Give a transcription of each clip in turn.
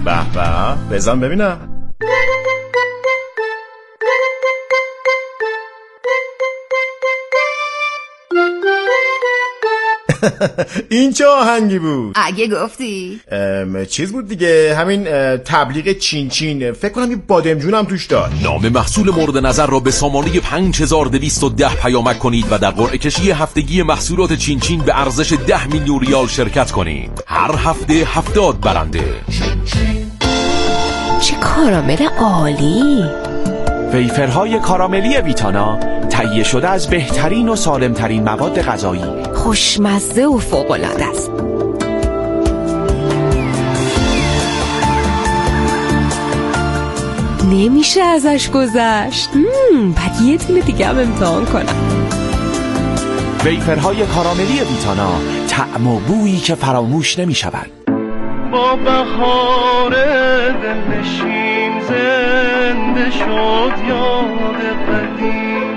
به به، بزن ببینم. این چه آهنگی بود؟ اگه گفتی چیز بود دیگه، همین تبلیغ چین چین، فکر کنم یه بادمجون هم توش داشت. نام محصول مورد نظر را به سامانه 5210 پیامک کنید و در قرعه کشی هفتگی محصولات چین چین به ارزش 10 میلیون ریال شرکت کنید. هر هفته 70 برنده. چه کارامل عالی! ویفرهای کاراملی ویتانا، تهیه شده از بهترین و سالمترین مواد غذایی، خوشمزه و فوق‌العاده است. نمیشه ازش گذشت. بعد یه دونه دیگه هم امتحان کنم. ویفرهای کاراملی ویتانا، طعم و بویی که فراموش نمی شود. با بهار دلنشین زنده شد یاد قدیم،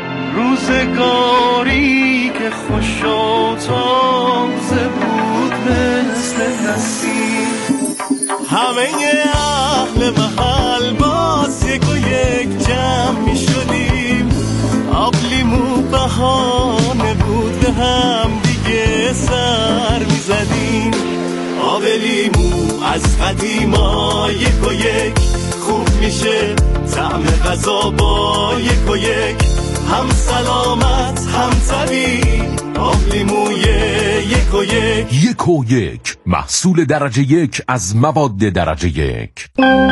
روزگاری که خوش و تازه بود مثل نسیم. همه اهل محل باز یک و یک جمع می شدیم، آب لیمو بهانه بود به هم دیگه سر می زدیم. آب لیمو از قدیما یک و یک خوب میشه، طعم غذا با یک و یک هم سلامت هم طبیعی. آب لیموی یک و یک. یک و یک، محصول درجه یک از مواد درجه یک.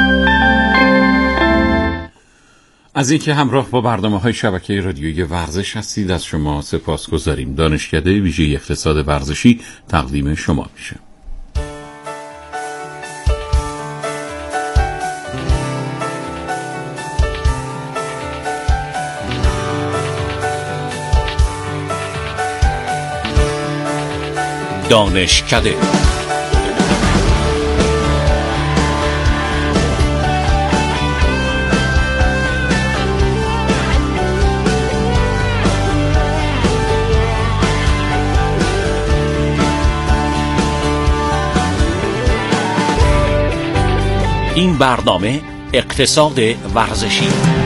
از اینکه همراه با برنامه‌های شبکه رادیویی ورزش هستید از شما سپاسگزاریم. دانشکده ویژه اقتصاد ورزشی تقدیم شما میشه. دانشکده این برنامه اقتصاد ورزشی.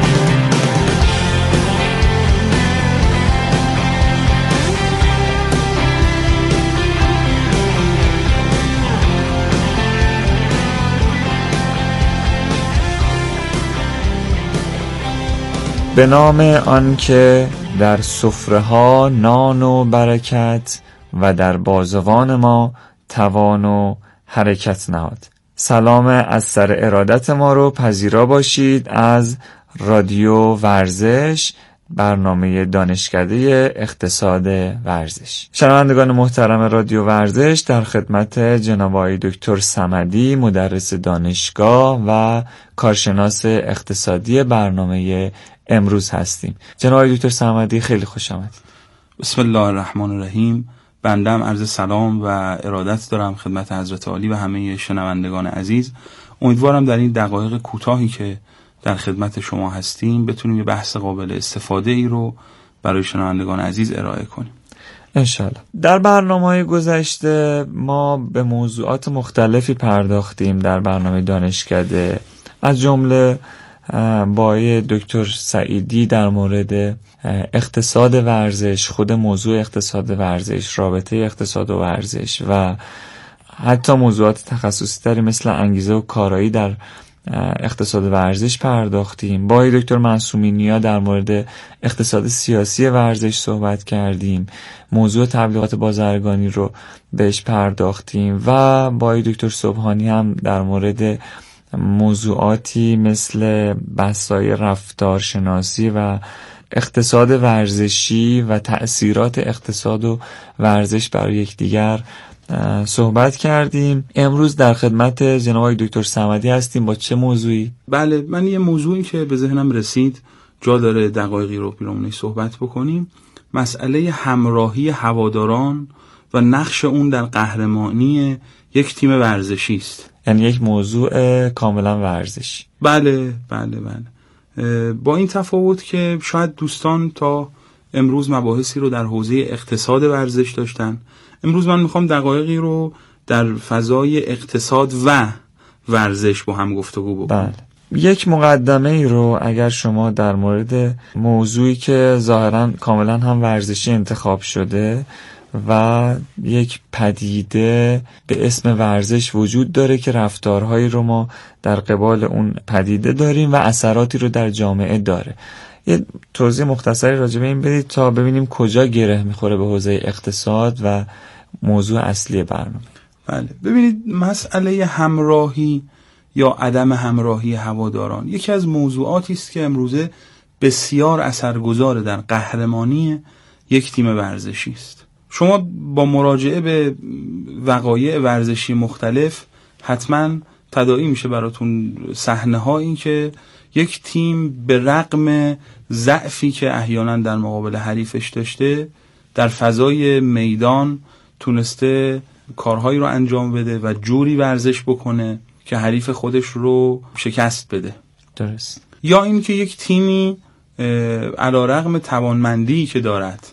به نام آن که در سفره ها نان و برکت و در بازوان ما توان و حرکت نهاد. سلام از سر ارادت ما رو پذیرا باشید از رادیو ورزش، برنامه دانشکده اقتصاد ورزش. شنوندگان محترم رادیو ورزش، در خدمت جناب آقای دکتر صمدی، مدرس دانشگاه و کارشناس اقتصادی برنامه امروز هستیم. جناب آقای دکتر صمدی خیلی خوش آمدید. بسم الله الرحمن الرحیم. بنده عرض سلام و ارادت دارم خدمت حضرت عالی و همه شنوندگان عزیز. امیدوارم در این دقایق کوتاهی که در خدمت شما هستیم بتونیم یه بحث قابل استفاده ای رو برای شنوندگان عزیز ارائه کنیم انشالله. در برنامه‌های گذشته ما به موضوعات مختلفی پرداختیم در برنامه دانشکده، از جمله با دکتر سعیدی در مورد اقتصاد ورزش، خود موضوع اقتصاد ورزش، رابطه اقتصاد و ورزش و حتی موضوعات تخصصی تری مثل انگیزه و کارایی در اقتصاد ورزش پرداختیم. با دکتر معصومی نیا در مورد اقتصاد سیاسی ورزش صحبت کردیم، موضوع تبلیغات بازرگانی رو بهش پرداختیم و با دکتر سبحانی هم در مورد موضوعاتی مثل بحث‌های رفتارشناسی و اقتصاد ورزشی و تأثیرات اقتصاد و ورزش برای یکدیگر صحبت کردیم. امروز در خدمت جناب دکتر صمدی هستیم با چه موضوعی؟ بله، من یه موضوعی که به ذهنم رسید جا داره دقایقی رو پیرامونش صحبت بکنیم. مسئله همراهی هواداران و نقش اون در قهرمانی یک تیم ورزشی است. یعنی یک موضوع کاملا ورزشی. بله. با این تفاوت که شاید دوستان تا امروز مباحثی رو در حوزه اقتصاد ورزش داشتن، امروز من میخوام دقایقی رو در فضای اقتصاد و ورزش با هم گفتگو بکنیم. بله. یک مقدمه ای رو اگر شما در مورد موضوعی که ظاهراً کاملا هم ورزشی انتخاب شده و یک پدیده به اسم ورزش وجود داره که رفتارهایی رو ما در قبال اون پدیده داریم و اثراتی رو در جامعه داره، یه توضیح مختصری راجع به این بدید تا ببینیم کجا گره میخوره به حوزه اقتصاد و موضوع اصلی برنامه. بله، ببینید مسئله همراهی یا عدم همراهی هواداران یکی از موضوعاتی است که امروزه بسیار اثرگذار در قهرمانی یک تیم ورزشی است. شما با مراجعه به وقایع ورزشی مختلف حتما تداعی میشه براتون صحنه‌هایی که یک تیم به رغم ضعفی که احیانا در مقابل حریفش داشته در فضای میدان تونسته کارهایی رو انجام بده و جوری ورزش بکنه که حریف خودش رو شکست بده. درست. یا این که یک تیمی علیرغم توانمندی که دارد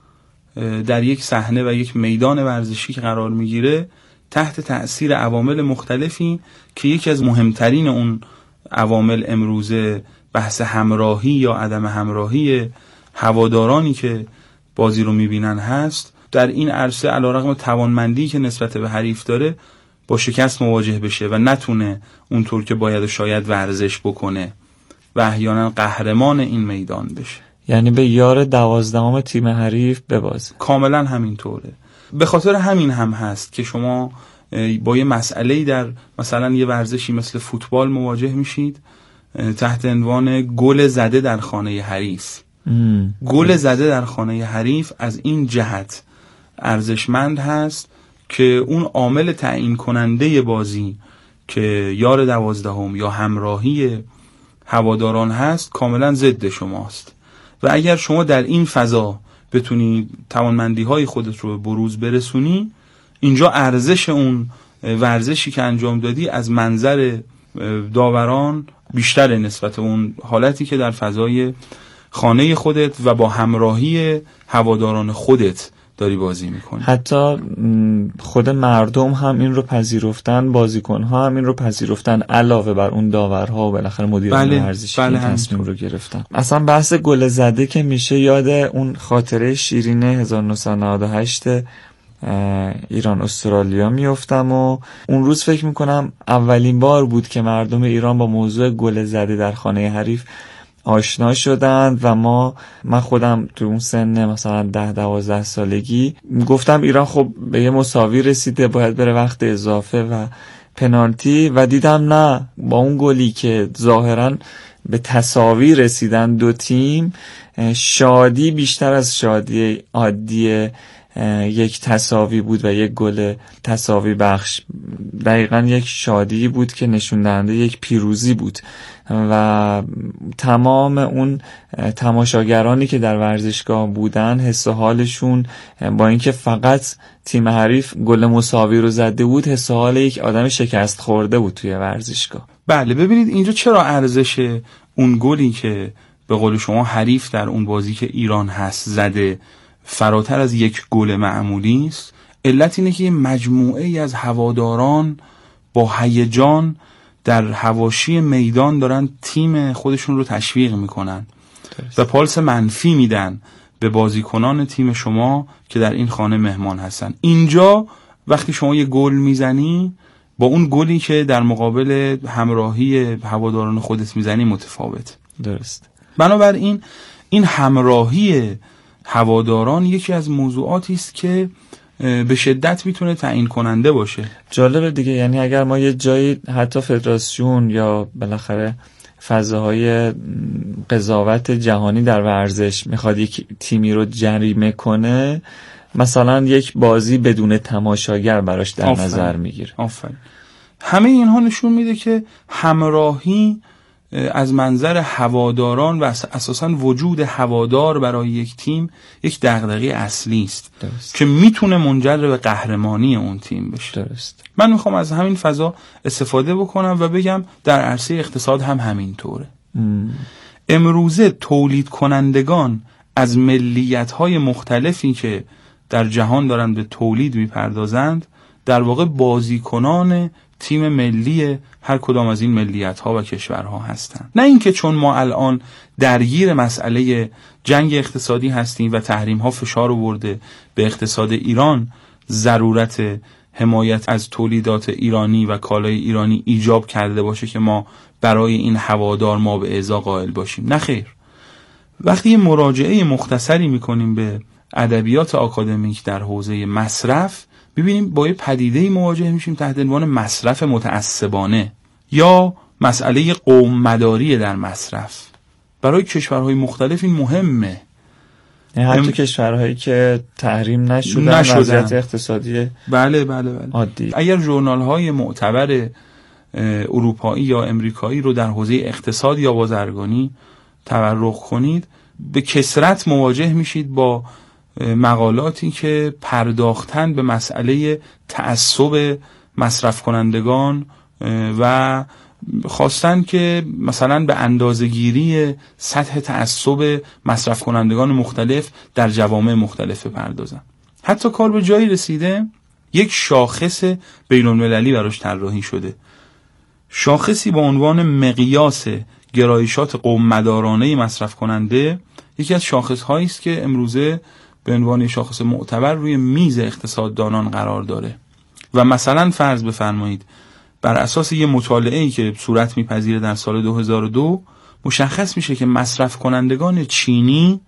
در یک صحنه و یک میدان ورزشی که قرار میگیره تحت تأثیر عوامل مختلفی که یکی از مهمترین اون عوامل امروزه بحث همراهی یا عدم همراهی هوادارانی که بازی رو میبینن هست، در این عرصه علیرغم توانمندی که نسبت به حریف داره با شکست مواجه بشه و نتونه اونطور که باید شاید ورزش بکنه و احیانا قهرمان این میدان بشه، یعنی به یار 12 تیم حریف ببازه. کاملا همینطوره. به خاطر همین هم هست که شما با یه مسئله‌ای در مثلا یه ورزشی مثل فوتبال مواجه میشید تحت عنوان گل زده در خانه حریف. گل زده در خانه حریف از این جهت ارزشمند هست که اون عامل تعیین کننده بازی که یار 12 یا همراهی هواداران هست کاملا ضد شماست و اگر شما در این فضا بتونی توانمندی های خودت رو به بروز برسونی، اینجا ارزش اون ورزشی که انجام دادی از منظر داوران بیشتره نسبت اون حالتی که در فضای خانه خودت و با همراهی هواداران خودت داری بازی میکنی. حتی خود مردم هم این رو پذیرفتن، بازیکن‌ها هم این رو پذیرفتن، علاوه بر اون داورها و بالاخره مدیران ورزشی که تصمیم رو گرفتن. اصلا بحث گل زده که میشه یاد اون خاطره شیرین 1998 ایران استرالیا میافتم و اون روز فکر میکنم اولین بار بود که مردم ایران با موضوع گل زده در خانه حریف آشنا شدند و من خودم تو اون سن مثلا 10-12 سالگی گفتم ایران خب به یه مساوی رسیده، باید بره وقت اضافه و پنالتی، و دیدم نه، با اون گلی که ظاهراً به تساوی رسیدن دو تیم، شادی بیشتر از شادی عادی یک تساوی بود و یک گل تساوی بخش. دقیقاً یک شادی بود که نشون دهنده یک پیروزی بود و تمام اون تماشاگرانی که در ورزشگاه بودن حس و حالشون با اینکه فقط تیم حریف گل مساوی رو زده بود، حس و حال یک آدم شکست خورده بود توی ورزشگاه. بله، ببینید اینجا چرا ارزش اون گلی که به قول شما حریف در اون بازی که ایران هست زده فراتر از یک گل معمولی است. علت اینه که مجموعه ای از هواداران با هیجان در حواشی میدان دارن تیم خودشون رو تشویق میکنن و پالس منفی میدن به بازیکنان تیم شما که در این خانه مهمان هستن. اینجا وقتی شما یه گل میزنی با اون گلی که در مقابل همراهی هواداران خودت میزنی متفاوت. درست. بنابراین این همراهی هواداران یکی از موضوعاتی است که به شدت میتونه تعیین کننده باشه. جالبه دیگه، یعنی اگر ما یه جایی حتی فدراسیون یا بالاخره فضاهای قضاوت جهانی در ورزش میخواد یک تیمی رو جریمه کنه، مثلا یک بازی بدون تماشاگر براش در نظر میگیره. آفرین. همه اینها نشون میده که همراهی از منظر هواداران و اساساً وجود هوادار برای یک تیم یک دغدغه اصلی است که میتونه منجر به قهرمانی اون تیم بشه. درست. من میخوام از همین فضا استفاده بکنم و بگم در عرصه اقتصاد هم همینطوره. امروزه تولید کنندگان از ملیت‌های مختلفی که در جهان دارن به تولید میپردازند در واقع بازیکنان تیم ملی هر کدام از این ملیت‌ها و کشورها هستند. نه اینکه چون ما الان درگیر مسئله جنگ اقتصادی هستیم و تحریم‌ها فشار آورده به اقتصاد ایران، ضرورت حمایت از تولیدات ایرانی و کالای ایرانی ایجاب کرده باشه که ما برای این هوادار ما به اعضا قائل باشیم. نه خیر. وقتی یه مراجعه مختصری میکنیم به ادبیات آکادمیک در حوزه مصرف، ببینیم با یه پدیده‌ای مواجه میشیم تحت عنوان مصرف متعصبانه یا مسئله قوم مداری در مصرف. برای کشورهای مختلف این مهمه. حتی کشورهایی که تحریم نشدن وضعیت اقتصادی بله عادی. اگر ژورنال‌های معتبر اروپایی یا امریکایی رو در حوزه اقتصاد یا بازرگانی تورق کنید، به کثرت مواجه میشید با مقالاتی که پرداختن به مسئله تعصب مصرف کنندگان و خواستن که مثلا به اندازه‌گیری سطح تعصب مصرف کنندگان مختلف در جوامع مختلف بپردازن. حتی کار به جایی رسیده یک شاخص بین‌المللی براش طراحی شده، شاخصی با عنوان مقیاس گرایشات قوم مدارانه مصرف کننده. یکی از شاخص‌هایی است که امروزه به عنوان شاخص معتبر روی میز اقتصاددانان قرار داره و مثلا فرض بفرمایید بر اساس یه مطالعه‌ای که صورت میپذیره در سال 2002 مشخص میشه که مصرف کنندگان چینی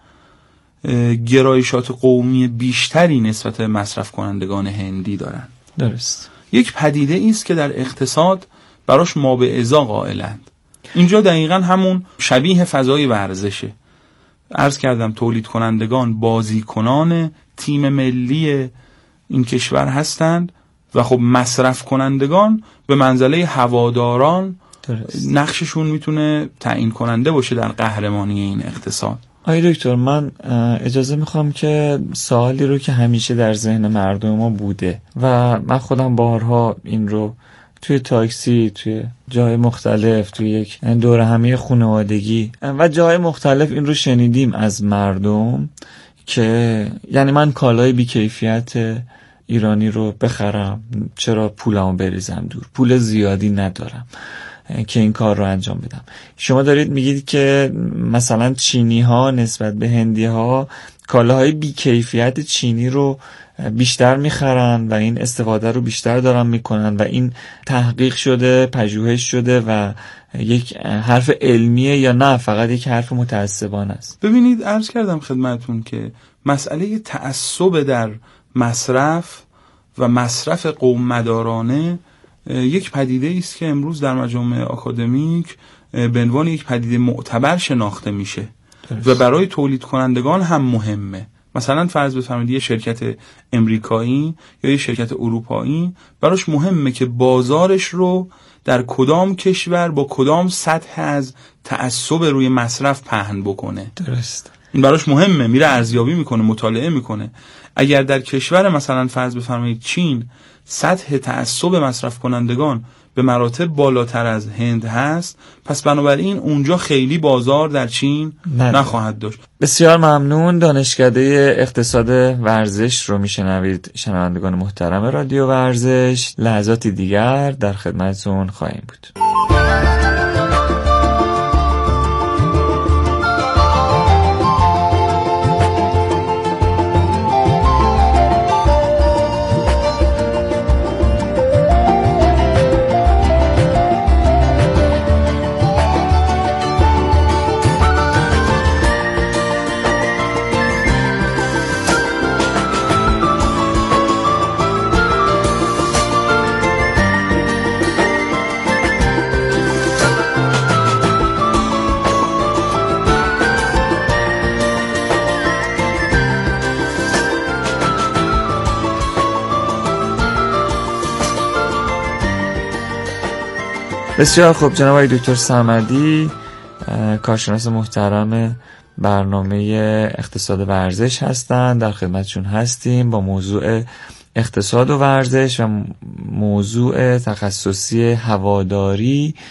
گرایشات قومی بیشتری نسبت به مصرف کنندگان هندی دارن. درست. یک پدیده است که در اقتصاد براش ما به ازا قائلند. اینجا دقیقاً همون شبیه فضای ورزشه. عرض کردم تولید کنندگان بازیکنان تیم ملی این کشور هستند و خب مصرف کنندگان به منزله هواداران نقششون میتونه تعیین کننده باشه در قهرمانی این اقتصاد. آقای دکتر، من اجازه میخوام که سوالی رو که همیشه در ذهن مردم ما بوده و من خودم بارها این رو توی تاکسی، توی جای مختلف، توی یک دوره همی خانوادگی و جای مختلف این رو شنیدیم از مردم که یعنی من کالای بیکیفیت ایرانی رو بخرم، چرا پولمو بریزم دور، پول زیادی ندارم که این کار رو انجام بدم. شما دارید میگید که مثلا چینی ها نسبت به هندی ها کالاهای بیکیفیت چینی رو بیشتر میخرن و این استفاده رو بیشتر دارن میکنن و این تحقیق شده، پژوهش شده و یک حرف علمیه یا نه فقط یک حرف متعصبانه است؟ ببینید، عرض کردم خدمتون که مسئله تعصب در مصرف و مصرف قوم مدارانه یک پدیده است که امروز در مجامع آکادمیک به عنوان یک پدیده معتبر شناخته میشه و برای تولید کنندگان هم مهمه. مثلا فرض بفرمایید یه شرکت امریکایی یا یه شرکت اروپایی براش مهمه که بازارش رو در کدام کشور با کدام سطح از تعصب روی مصرف پهن بکنه. درست. این براش مهمه، میره ارزیابی میکنه، مطالعه میکنه. اگر در کشور مثلا فرض بفرمایید چین سطح تعصب مصرف کنندگان به مراتب بالاتر از هند هست، پس بنابراین اونجا خیلی بازار در چین نخواهد داشت. بسیار ممنون. دانشکده اقتصاد ورزش رو میشنوید شنوندگان محترم رادیو ورزش. لحظاتی دیگر در خدمتتون خواهیم بود. بسیار خوب، جناب آقای دکتر صمدی، کارشناس محترم برنامه اقتصاد ورزش هستند. در خدمتشون هستیم با موضوع اقتصاد و ورزش و موضوع تخصصی هواداری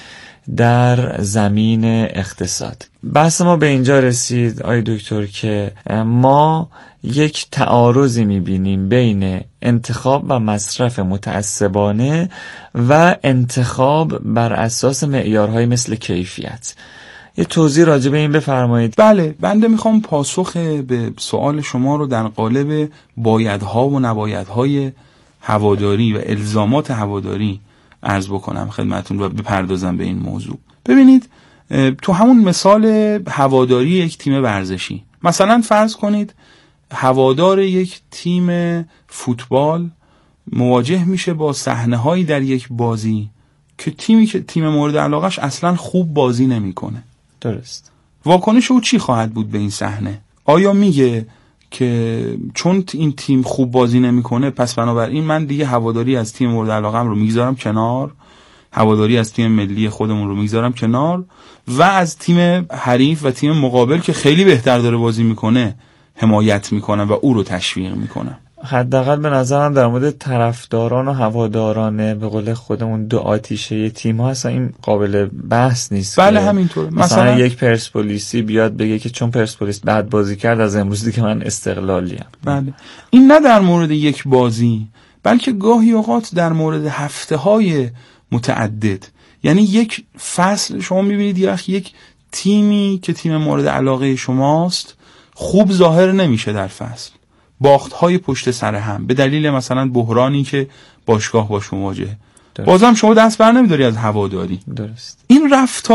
در زمین اقتصاد. بحث ما به اینجا رسید آقای دکتر که ما یک تعارضی می‌بینیم بین انتخاب و مصرف متعصبانه و انتخاب بر اساس معیارهای مثل کیفیت. یه توضیح راجع به این بفرمایید. بله، بنده میخوام پاسخ به سوال شما رو در قالب بایدها و نبایدهای هواداری و الزامات هواداری عرض بکنم خدمتون و بپردازم به این موضوع. ببینید، تو همون مثال هواداری یک تیم ورزشی، مثلا فرض کنید هوادار یک تیم فوتبال مواجه میشه با صحنه‌هایی در یک بازی که تیم مورد علاقش اصلا خوب بازی نمیکنه. درست. واکنش او چی خواهد بود به این صحنه؟ آیا میگه که چون این تیم خوب بازی نمیکنه پس بنابراین من دیگه هواداری از تیم مورد علاقم رو میگذارم کنار، هواداری از تیم ملی خودمون رو میگذارم کنار و از تیم حریف و تیم مقابل که خیلی بهتر داره بازی میکنه حمایت میکنم و او رو تشویق میکنم؟ حداقل به نظرم در مورد طرفداران و هواداران به قول خودمون دو آتیشه تیم ها اصلا این قابل بحث نیست. بله همینطوره. مثلا یک پرسپولیسی بیاد بگه که چون پرسپولیس بد بازی کرد از امروز دیگه من استقلالیم. بله، این نه در مورد یک بازی بلکه گاهی اوقات در مورد هفته‌های متعدد. یعنی یک فصل شما میبینید یک تیمی که تیم مورد علاقه شماست خوب ظاهر نمیشه در فصل، باخت‌های پشت سر هم به دلیل مثلا بحرانی که باشگاه باش مواجهه، بازم شما دست بر نمیداری از هواداری. درست. این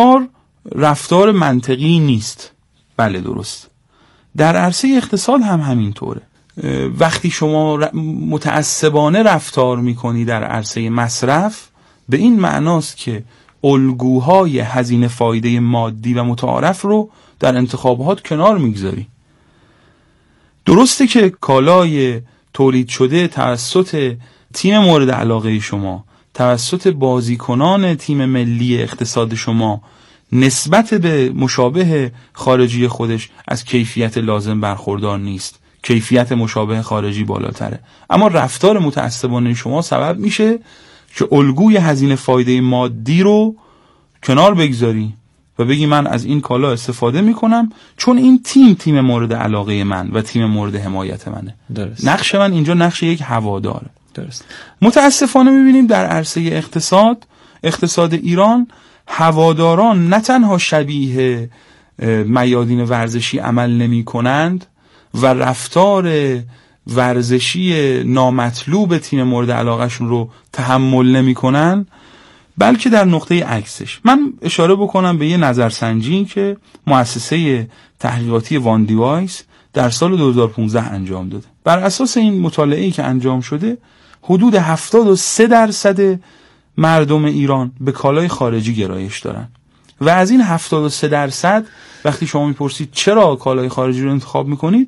رفتار منطقی نیست. بله درست. در عرصه اقتصاد هم همینطوره. وقتی شما متعصبانه رفتار میکنی در عرصه مصرف، به این معناست که الگوهای هزینه فایده مادی و متعارف رو در انتخابات کنار میگذاری. درسته که کالای تولید شده توسط تیم مورد علاقه شما، توسط بازیکنان تیم ملی اقتصاد شما نسبت به مشابه خارجی خودش از کیفیت لازم برخوردار نیست، کیفیت مشابه خارجی بالاتره، اما رفتار متعصبانه شما سبب میشه که الگوی هزینه فایده مادی رو کنار بگذاری و بگی من از این کالا استفاده میکنم چون این تیم مورد علاقه من و تیم مورد حمایت منه. درست. نقش من اینجا نقش یک هواداره. درست. متاسفانه میبینیم در عرصه اقتصاد ایران هواداران نه تنها شبیه میادین ورزشی عمل نمی کنند و رفتار ورزشی نامطلوب تیم مورد علاقهشون رو تحمل نمی کنن، بلکه در نقطه عکسش. من اشاره بکنم به یه نظرسنجی که مؤسسه تحقیقاتی وان دیوایس در سال 2015 انجام داده. بر اساس این مطالعه‌ای که انجام شده، حدود 73% مردم ایران به کالای خارجی گرایش دارن و از این 73% وقتی شما میپرسید چرا کالای خارجی رو انتخاب میکنید،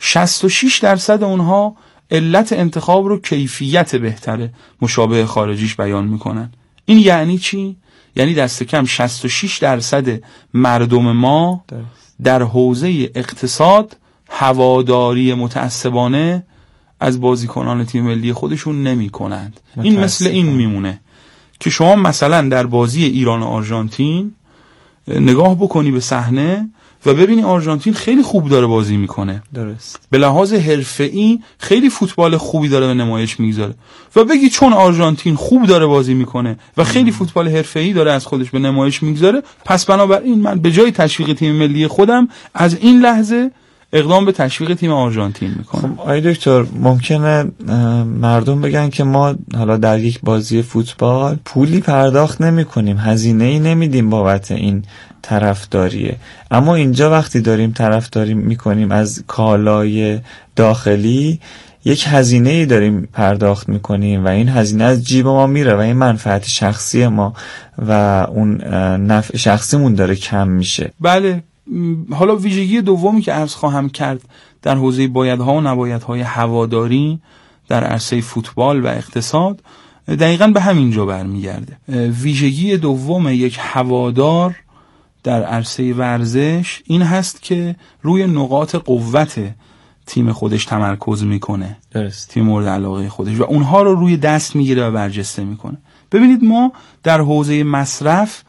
66% اونها علت انتخاب رو کیفیت بهتره مشابه خارجیش بیان میکنن. این یعنی چی؟ یعنی دست کم 66% مردم ما در حوزه اقتصاد هواداری متعصبانه از بازیکنان تیم ملی خودشون نمی کنند. این مثل این میمونه که شما مثلا در بازی ایران و آرژانتین نگاه بکنی به صحنه و ببینی آرژانتین خیلی خوب داره بازی میکنه، درست، به لحاظ حرفه‌ای خیلی فوتبال خوبی داره به نمایش میگذاره و بگی چون آرژانتین خوب داره بازی میکنه و خیلی فوتبال حرفه‌ای داره از خودش به نمایش میگذاره، پس بنابراین من به جای تشویق تیم ملی خودم از این لحظه اقدام به تشویق تیم آرژانتین میکنم. خب آقای دکتر، ممکنه مردم بگن که ما حالا در یک بازی فوتبال پولی پرداخت نمی کنیم، هزینه‌ای نمیدیم بابت این طرفداریه، اما اینجا وقتی داریم طرفداری میکنیم از کالای داخلی یک هزینه‌ای داریم پرداخت میکنیم و این هزینه از جیب ما میره و این منفعت شخصی ما و اون نفع شخصیمون داره کم میشه. بله. حالا ویژگی دومی که عرض خواهم کرد در حوزه بایدها و نبایدهای هواداری در عرصه فوتبال و اقتصاد دقیقاً به همین جا برمیگرده. ویژگی دوم یک هوادار در عرصه ورزش این هست که روی نقاط قوت تیم خودش تمرکز میکنه. درست. تیم مورد علاقه خودش و اونها رو روی دست میگیره و برجسته میکنه. ببینید ما در حوزه مصرف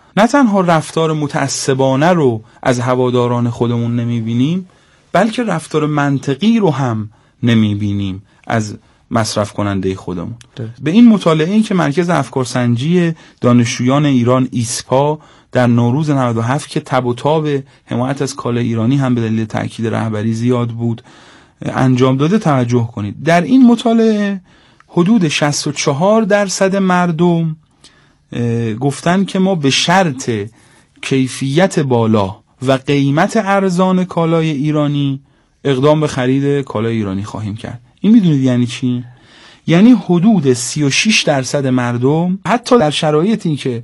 نه تنها رفتار متعصبانه رو از هواداران خودمون نمیبینیم، بلکه رفتار منطقی رو هم نمیبینیم از مصرف کننده خودمون. به این مطالعه‌ای که مرکز افکارسنجی دانشجویان ایران ایسپا در نوروز 97 که تب و تاب حمایت از کالای ایرانی هم به دلیل تأکید رهبری زیاد بود انجام داده توجه کنید. در این مطالعه حدود 64% مردم گفتن که ما به شرط کیفیت بالا و قیمت ارزان کالای ایرانی اقدام به خرید کالای ایرانی خواهیم کرد. این میدونید یعنی چی؟ یعنی حدود 36% مردم حتی در شرایطی که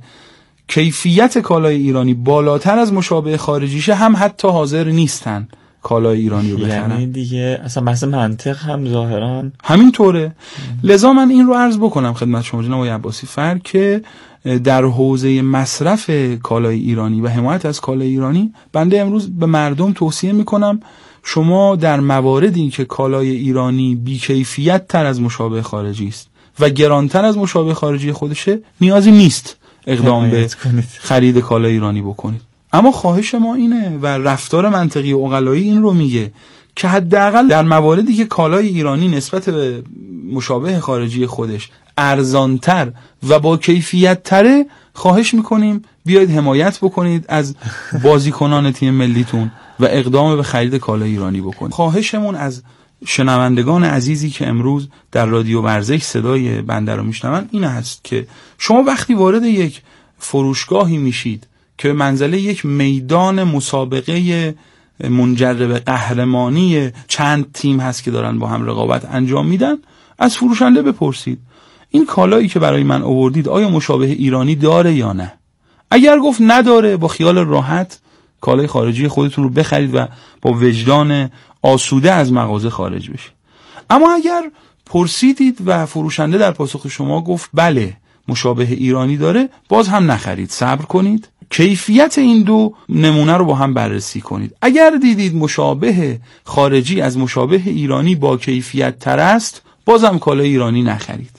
کیفیت کالای ایرانی بالاتر از مشابه خارجیشه هم حتی حاضر نیستن کالای ایرانی رو بخرن. یعنی دیگه اصلا بحث منطق هم ظاهرا همینطوره. لذا من این رو عرض بکنم خدمت شما جناب آقای عباسی فر که در حوزه مصرف کالای ایرانی و حمایت از کالای ایرانی بنده امروز به مردم توصیه میکنم شما در مواردی که کالای ایرانی بیکیفیت تر از مشابه خارجی است و گرانتر از مشابه خارجی خودشه نیازی نیست اقدام به خرید کالای ایرانی بکنید. اما خواهش ما اینه و رفتار منطقی و عقلایی این رو میگه که حداقل در مواردی که کالای ایرانی نسبت به مشابه خارجی خودش ارزانتر و با کیفیت تره خواهش میکنیم بیاید حمایت بکنید از بازیکنان تیم ملیتون و اقدام به خرید کالای ایرانی بکنید. خواهشمون از شنوندگان عزیزی که امروز در رادیو ورزش صدای بنده رو میشنون این هست که شما وقتی وارد یک فروشگاهی میشید که منزله یک میدان مسابقه منجر به قهرمانی چند تیم هست که دارن با هم رقابت انجام میدن، از فروشنده بپرسید این کالایی که برای من آوردید آیا مشابه ایرانی داره یا نه؟ اگر گفت نداره با خیال راحت کالای خارجی خودتون رو بخرید و با وجدان آسوده از مغازه خارج بشید. اما اگر پرسیدید و فروشنده در پاسخ شما گفت بله مشابه ایرانی داره، باز هم نخرید، صبر کنید، کیفیت این دو نمونه رو با هم بررسی کنید. اگر دیدید مشابه خارجی از مشابه ایرانی با کیفیت تر است، باز هم کالای ایرانی نخرید.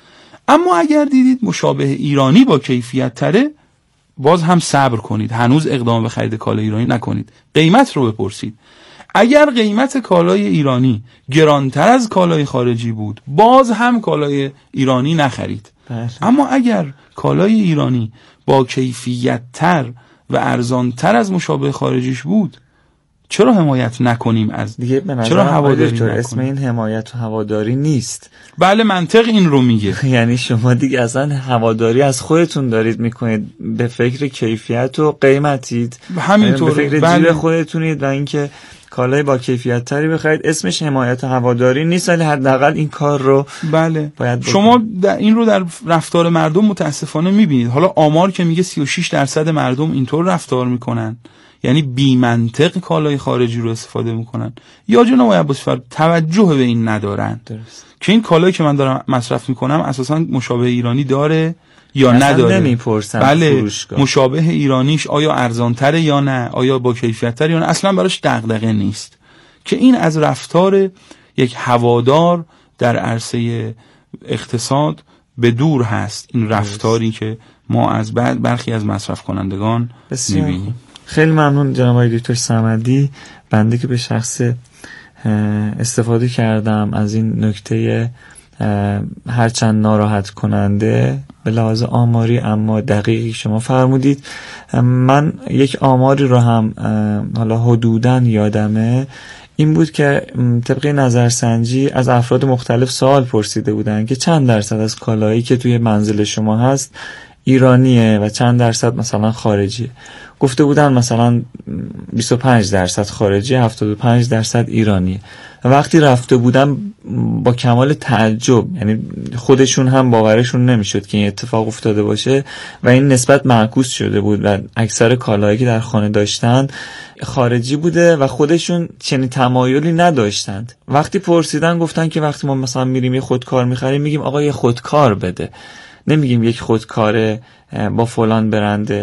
اما اگر دیدید مشابه ایرانی با کیفیت تره، باز هم صبر کنید، هنوز اقدام به خرید کالای ایرانی نکنید، قیمت رو بپرسید. اگر قیمت کالای ایرانی گرانتر از کالای خارجی بود، باز هم کالای ایرانی نخرید. اما اگر کالای ایرانی با کیفیت تر و ارزان تر از مشابه خارجیش بود، چرا حمایت نکنیم از دیگه؟ چرا هواداری نکنیم؟ اسم این حمایت و هواداری نیست. بله منطق این رو میگه. یعنی شما دیگه اصلا هواداری از خودتون دارید میکنید، به فکر کیفیت و قیمتید، همینطور به فکر جیب خودتونید و اینکه کالای با کیفیت تری بخرید. اسمش حمایت و هواداری نیست، ولی حداقل این کار رو بله باید بکنید. شما این رو در رفتار مردم متاسفانه میبینید. حالا آمار که میگه 36% مردم اینطور رفتار میکنن، یعنی بی منطق کالای خارجی رو استفاده میکنن، یا جناب عباسی فر توجه به این ندارن درست. که این کالایی که من دارم مصرف میکنم اساسا مشابه ایرانی داره یا نداره. نمیپرسن بله فروشگاه مشابه ایرانیش آیا ارزانتره یا نه، آیا با کیفیت‌تره یا نه، اصلا براش دغدغه نیست. که این از رفتار یک هوادار در عرصه اقتصاد به دور هست، این رفتاری که ما از برخی از مصرف کنندگان میبینیم. خیلی ممنون جناب آقای دکتر صمدی. بنده که به شخص استفاده کردم از این نکته هرچند ناراحت کننده به لحاظ آماری اما دقیقی شما فرمودید. من یک آماری رو هم حالا حدوداً یادمه، این بود که طبق نظرسنجی از افراد مختلف سوال پرسیده بودن که چند درصد از کالایی که توی منزل شما هست ایرانیه و چند درصد مثلا خارجیه. گفته بودن مثلا 25% خارجی، 75% ایرانیه. وقتی رفته بودم با کمال تعجب، یعنی خودشون هم باورشون نمیشد که این اتفاق افتاده باشه و این نسبت معکوس شده بود و اکثر کالایی که در خانه داشتن خارجی بوده و خودشون چنین تمایلی نداشتند. وقتی پرسیدن گفتن که وقتی ما مثلا میریم یه خودکار میخریم میگیم آقا یه خودکار بده، نمیگیم یک خودکار با فلان برنده.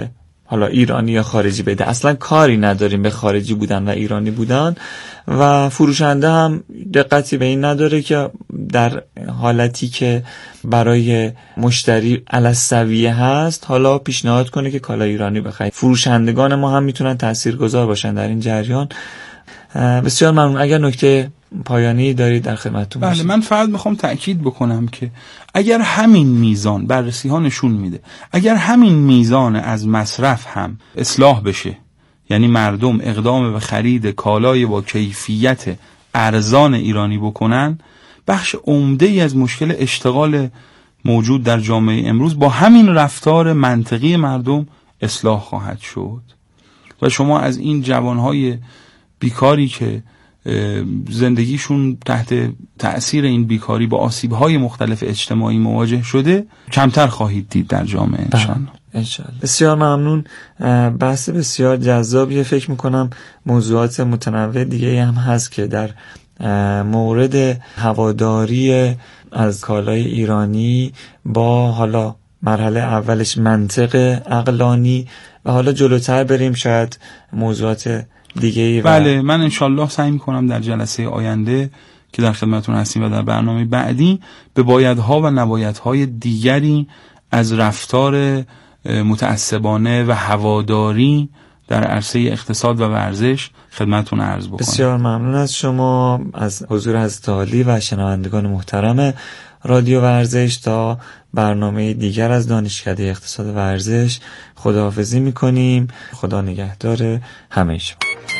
حالا ایرانی یا خارجی بده. اصلا کاری نداریم به خارجی بودن و ایرانی بودن و فروشنده هم دقتی به این نداره که در حالتی که برای مشتری الاسویه هست حالا پیشنهاد کنه که کالا ایرانی بخرید. فروشندگان ما هم میتونن تاثیرگذار باشن در این جریان. بسیار ممنون. اگر نکته پایانی دارید در خدمتتون بله، من فقط میخوام تأکید بکنم که اگر همین میزان، بررسی ها نشون میده اگر همین میزان از مصرف هم اصلاح بشه، یعنی مردم اقدام به خرید کالای با کیفیت ارزان ایرانی بکنن، بخش عمده‌ای از مشکل اشتغال موجود در جامعه امروز با همین رفتار منطقی مردم اصلاح خواهد شد. و شما از این جوانهای بیکاری که زندگیشون تحت تأثیر این بیکاری با آسیب‌های مختلف اجتماعی مواجه شده کمتر خواهید دید در جامعه انشاءالله. بسیار ممنون. بحث بسیار جذابیه. فکر میکنم موضوعات متنوع دیگه هم هست که در مورد هواداری از کالای ایرانی با حالا مرحله اولش منطق عقلانی و حالا جلوتر بریم شاید موضوعات دیگه. بله، من انشالله سعی میکنم در جلسه آینده که در خدمتون هستیم و در برنامه بعدی به بایدها و نبایدهای دیگری از رفتار متعصبانه و هواداری در عرصه اقتصاد و ورزش خدمتون عرض بکنم. بسیار ممنون از شما، از حضور حضرت عالی و شنوندگان محترم رادیو ورزش. تا برنامه دیگر از دانشکده اقتصاد ورزش خداحافظی میکنیم. خدا نگهدار همه شما.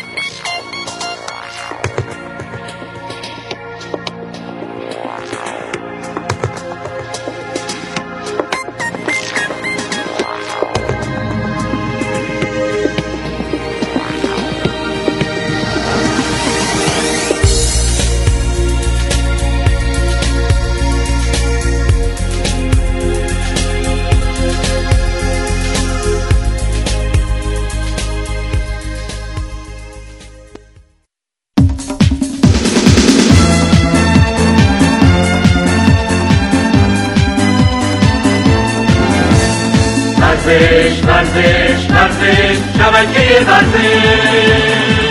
ورزش شبکه ورزش.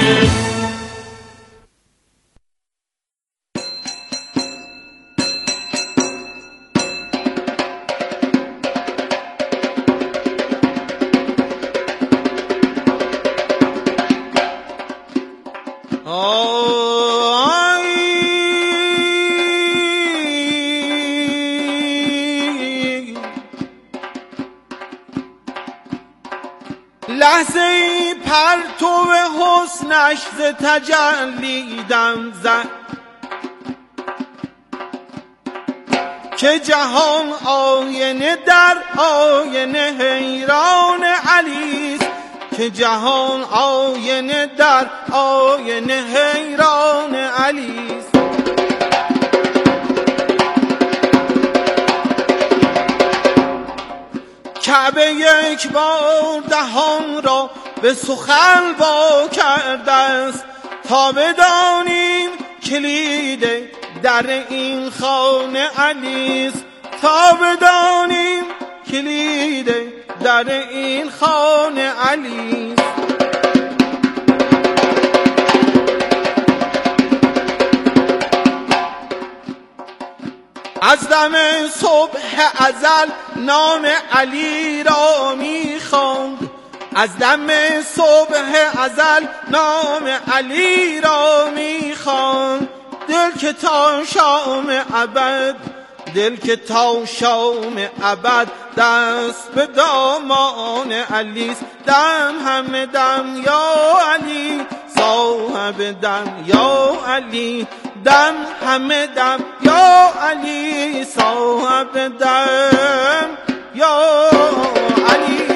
لحظه پرتو حسنش ز تجلی دم زد که جهان آینه در آینه حیران علیست، که جهان آینه در آینه حیران علیست. کعبه یک بار دهان را به سخن وا کرده است تا بدانیم کلید در این خانه علیست، تا بدانیم کلید در این خانه علیست. از دم صبح ازل نام علی را می‌خواند، از دم صبح ازل نام علی را می‌خواند. دل که تا شام ابد، دل که تا شام ابد دست به دامان علیست. دم همه دم یا علی، صاحب دم یا علی. دم همه دم یا علی، صاحب دم یا علی.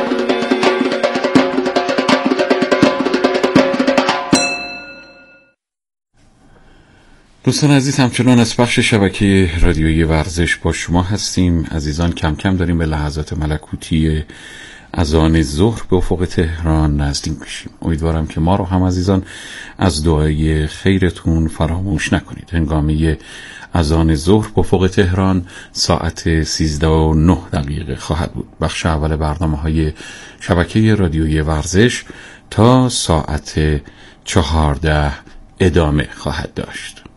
دوستان عزیز، همچنان از بخش شبکه رادیویی ورزش با شما هستیم. عزیزان، کم کم داریم به لحظات ملکوتی اذان ظهر به افق تهران نزدیک میشیم. امیدوارم که ما رو هم عزیزان از دعای خیرتون فراموش نکنید. هنگامی اذان ظهر به افق تهران ساعت 13:09 خواهد بود. بخش اول برنامه‌های شبکه رادیویی ورزش تا ساعت 14 ادامه خواهد داشت.